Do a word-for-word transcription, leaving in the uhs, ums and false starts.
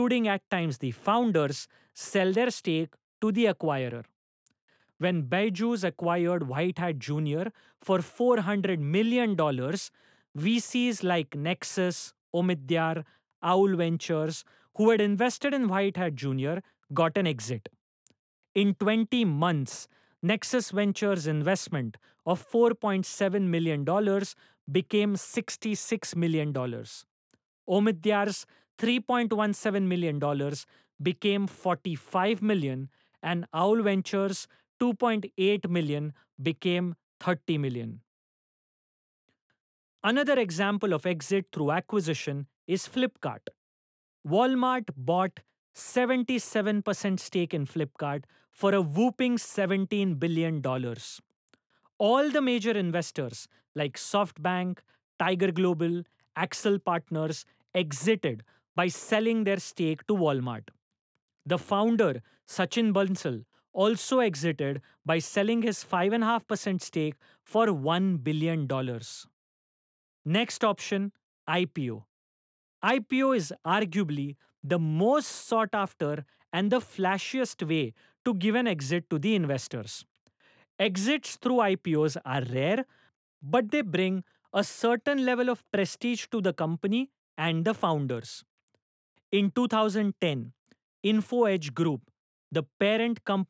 including at times the founders, sell their stake to the acquirer. When Byju's acquired Whitehat Junior for four hundred million dollars, V Cs like Nexus, Omidyar, Owl Ventures, who had invested in Whitehat Junior, got an exit. In twenty months, Nexus Ventures' investment of four point seven million dollars became sixty-six million dollars. Omidyar's three point one seven million dollars became forty-five million dollars, and Owl Ventures' two point eight million dollars became thirty million dollars. Another example of exit through acquisition is Flipkart. Walmart bought seventy-seven percent stake in Flipkart for a whooping seventeen billion dollars. All the major investors like SoftBank, Tiger Global, Axel Partners exited by selling their stake to Walmart. The founder, Sachin Bansal, also exited by selling his five point five percent stake for one billion dollars. Next option, I P O. I P O is arguably the most sought after and the flashiest way to give an exit to the investors. Exits through I P Os are rare, but they bring a certain level of prestige to the company and the founders. In two thousand ten, InfoEdge Group, the parent company